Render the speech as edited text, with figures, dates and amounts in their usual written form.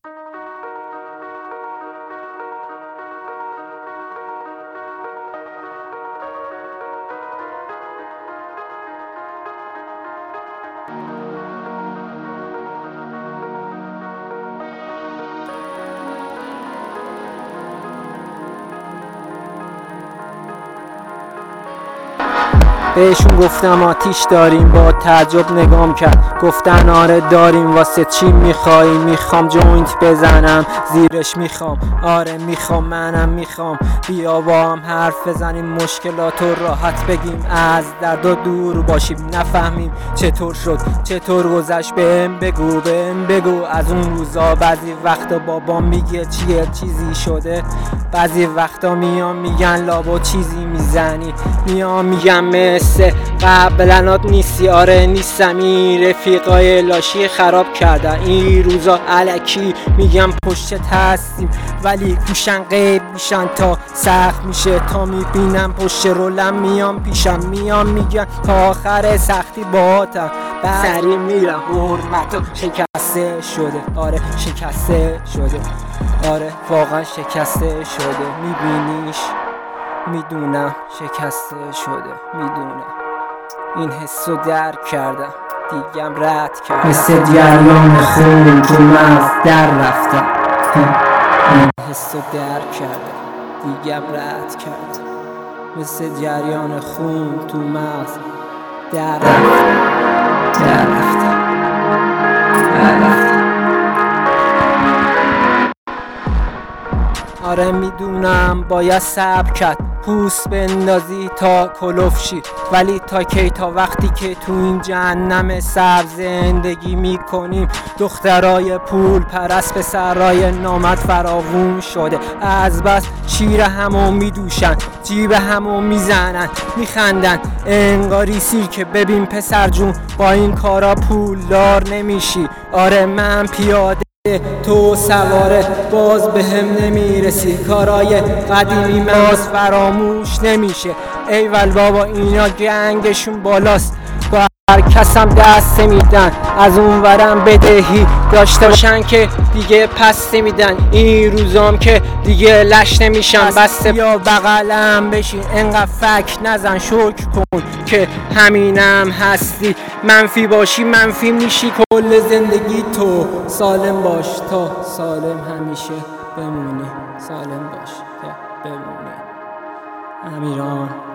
بهشون گفتم آتیش داریم، با تعجب نگام کرد، گفتن آره داریم. واسه چی میخوایی؟ میخوام جوینت بزنم زیرش، میخوام آره میخوام، منم میخوام بیا با هم حرف بزنیم، مشکلاتو راحت بگیم، از درد و دور باشیم، نفهمیم چطور شد چطور گذشت. بهم بگو از اون روزا. بعضی وقتا بابا میگه چیزی شده، بعضی وقتا میان میگن لابا چیزی میزنی، میان میگن مثل قبلنات نیستی. آره نیستم، این رفیقای لاشی خراب کردن این روزا. الکی میگم پشت هستیم ولی گوشن غیب میشن تا سخت میشه، تا میبینم پشت رولم میام پیشم، میام میگن تا آخر سختی باهاتم، سری میرم حرمتو شکسته شده. آره شکسته شده، آره واقعا شکسته شده. میبینیش میدونم شکسته شده، میدونم این حسو درک کردم، دیگم رد کردم، مثل جریان خون تو مغز در رفتم. این حسو درک کردم، دیگم رد کردم، مثل جریان خون تو مغز در رفتم. آره میدونم باید صبر کرد، پوست بندازی تا کلوف شی، ولی تا کی؟ تا وقتی که تو این جهنم سبز زندگی میکنیم. دخترای پول پرست پسرای نامرد فراوون شده، از بس شیر همو میدوشن، جیب همو میزنن، میخندن انگاری سیر که ببین پسر جون با این کارا پولدار نمیشی. آره من پیاده تو سواره، باز بهم نمیرسی، کارای قدیمی باز فراموش نمیشه. ایول بابا اینا گنگشون بالاست، با هر کسم دست میدن، از اون ورم بدهی داشته باشن که دیگه پس نمیدن. این روزام که دیگه لش نمیشن، بسته یا بغلم بشین، انقدر فک نزن، شکر کن که همینم هستی. منفی باشی منفی میشی کل زندگی تو. سالم باش تا سالم همیشه بمونی، سالم باش تا بمونی. امیران.